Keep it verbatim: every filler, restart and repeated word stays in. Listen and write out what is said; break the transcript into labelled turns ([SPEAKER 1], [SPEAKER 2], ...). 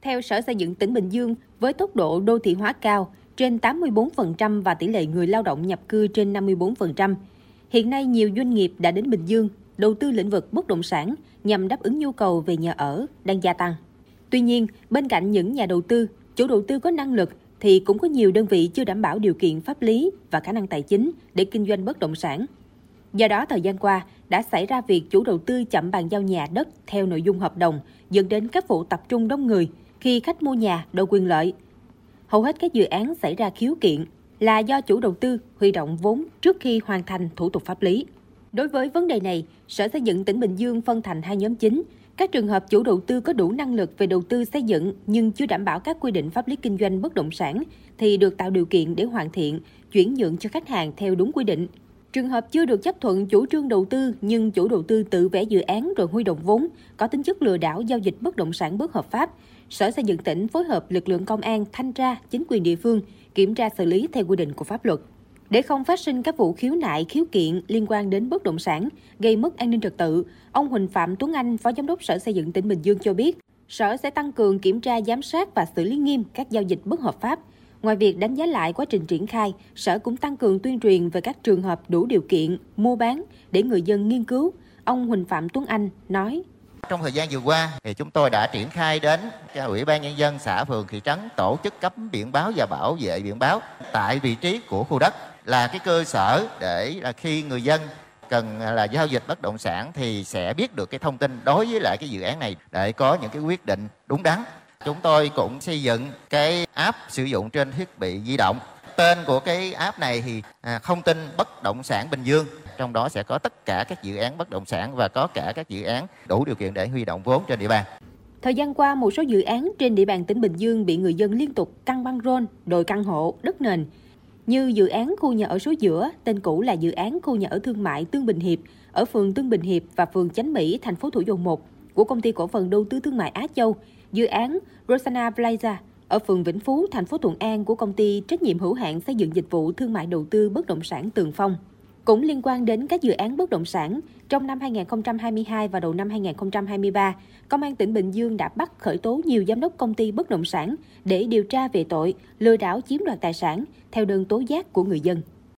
[SPEAKER 1] Theo Sở Xây dựng tỉnh Bình Dương, với tốc độ đô thị hóa cao, trên tám mươi tư phần trăm và tỷ lệ người lao động nhập cư trên năm mươi tư phần trăm, hiện nay nhiều doanh nghiệp đã đến Bình Dương đầu tư lĩnh vực bất động sản nhằm đáp ứng nhu cầu về nhà ở đang gia tăng. Tuy nhiên, bên cạnh những nhà đầu tư, chủ đầu tư có năng lực thì cũng có nhiều đơn vị chưa đảm bảo điều kiện pháp lý và khả năng tài chính để kinh doanh bất động sản. Do đó, thời gian qua đã xảy ra việc chủ đầu tư chậm bàn giao nhà đất theo nội dung hợp đồng, dẫn đến các vụ tập trung đông người khi khách mua nhà đòi quyền lợi. Hầu hết các dự án xảy ra khiếu kiện là do chủ đầu tư huy động vốn trước khi hoàn thành thủ tục pháp lý. Đối với vấn đề này, Sở Xây dựng tỉnh Bình Dương phân thành hai nhóm chính. Các trường hợp chủ đầu tư có đủ năng lực về đầu tư xây dựng nhưng chưa đảm bảo các quy định pháp lý kinh doanh bất động sản thì được tạo điều kiện để hoàn thiện, chuyển nhượng cho khách hàng theo đúng quy định. Trường hợp chưa được chấp thuận chủ trương đầu tư nhưng chủ đầu tư tự vẽ dự án rồi huy động vốn, có tính chất lừa đảo giao dịch bất động sản bất hợp pháp, Sở Xây dựng tỉnh phối hợp lực lượng công an, thanh tra, chính quyền địa phương kiểm tra xử lý theo quy định của pháp luật. Để không phát sinh các vụ khiếu nại, khiếu kiện liên quan đến bất động sản, gây mất an ninh trật tự, ông Huỳnh Phạm Tuấn Anh, Phó Giám đốc Sở Xây dựng tỉnh Bình Dương cho biết, Sở sẽ tăng cường kiểm tra, giám sát và xử lý nghiêm các giao dịch bất hợp pháp. Ngoài việc đánh giá lại quá trình triển khai, Sở cũng tăng cường tuyên truyền về các trường hợp đủ điều kiện mua bán để người dân nghiên cứu. Ông Huỳnh Phạm Tuấn Anh nói:
[SPEAKER 2] Trong thời gian vừa qua, thì chúng tôi đã triển khai đến cho Ủy ban Nhân dân xã, phường, thị trấn tổ chức cấp biển báo và bảo vệ biển báo tại vị trí của khu đất, là cái cơ sở để là khi người dân cần là giao dịch bất động sản thì sẽ biết được cái thông tin đối với lại cái dự án này để có những cái quyết định đúng đắn. Chúng tôi cũng xây dựng cái app sử dụng trên thiết bị di động. Tên của cái app này thì à, thông tin bất động sản Bình Dương. Trong đó sẽ có tất cả các dự án bất động sản và có cả các dự án đủ điều kiện để huy động vốn trên địa bàn.
[SPEAKER 1] Thời gian qua, một số dự án trên địa bàn tỉnh Bình Dương bị người dân liên tục căng băng rôn, đòi căn hộ, đất nền. Như dự án khu nhà ở số Giữa, tên cũ là dự án khu nhà ở thương mại Tương Bình Hiệp, ở phường Tương Bình Hiệp và phường Chánh Mỹ, thành phố Thủ Dầu Một, của Công ty Cổ phần Đầu tư Thương mại Á Châu. Dự án Rosanna Plaza, ở phường Vĩnh Phú, thành phố Thuận An, của Công ty Trách nhiệm hữu hạn Xây dựng Dịch vụ Thương mại Đầu tư Bất động sản Tường Phong. Cũng liên quan đến các dự án bất động sản, trong năm hai nghìn không trăm hai mươi hai và đầu năm hai nghìn không trăm hai mươi ba, Công an tỉnh Bình Dương đã bắt khởi tố nhiều giám đốc công ty bất động sản để điều tra về tội lừa đảo chiếm đoạt tài sản theo đơn tố giác của người dân.